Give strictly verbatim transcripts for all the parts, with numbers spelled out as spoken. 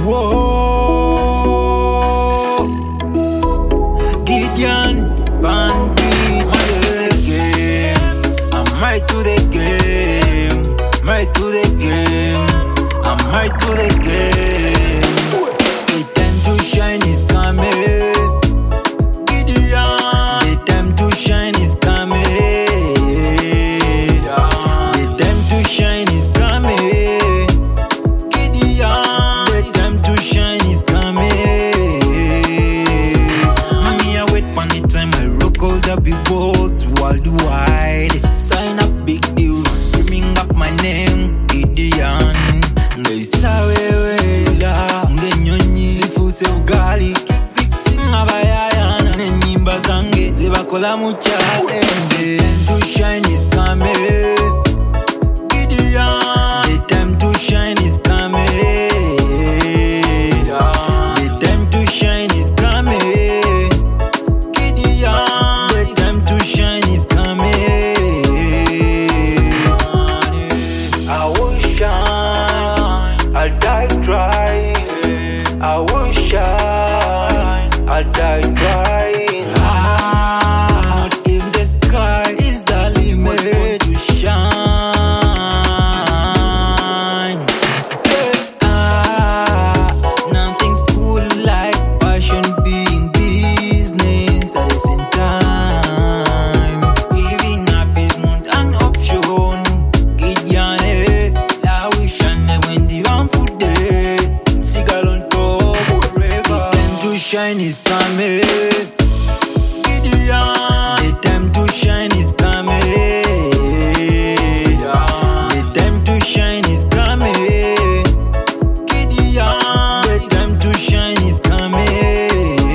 Whoa, Gideon, bandit, I'm right to the game. I'm right to the game. I'm right to the game. The time to shine is coming. Gideon, the time to shine is coming. The time to shine is coming. Gideon, the time to shine is coming. Me I wait for the time I rock all the people to worldwide. Sign up big deals, bring up my name, Gideon. Ngeisawewela, ngenyonyi, zifuse ugali, fixing abayayana, nenyimba zange, zibakola mu challenge. To shine is coming. Gideon, the time to shine is coming. The time to shine is coming. Gideon, the time to shine is coming. I will shine, I'll die trying. I will shine, I'll die trying. Out if the sky is the limit to shine. Hey, ah, nothing's cool like passion being business at the same time. Giving up is not an option. Gideon, eh, I wish I never went the wrong foot day. Cigar on top forever. The time to shine is coming. Gideon, the time to shine is coming. The time to shine is coming. Gideon, the time to shine is coming.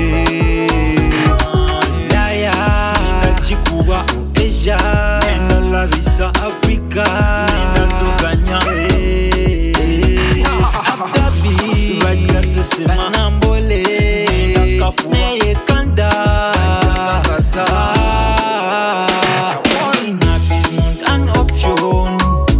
Daya, Chikuba, Asia, Nenda Visa, Africa, Nenda Zoganya, Abdabi, Vadgasa Semanambole, Neye Kanda, Kasa. Falling up is not an option.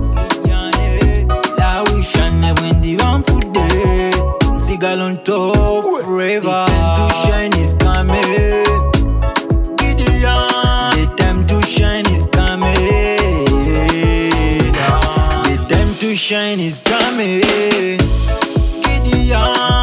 I wish I never went the wrong foot day. Cigar on top forever. The time to shine is coming. Gideon, the time to shine is coming. The time to shine is coming. Gideon.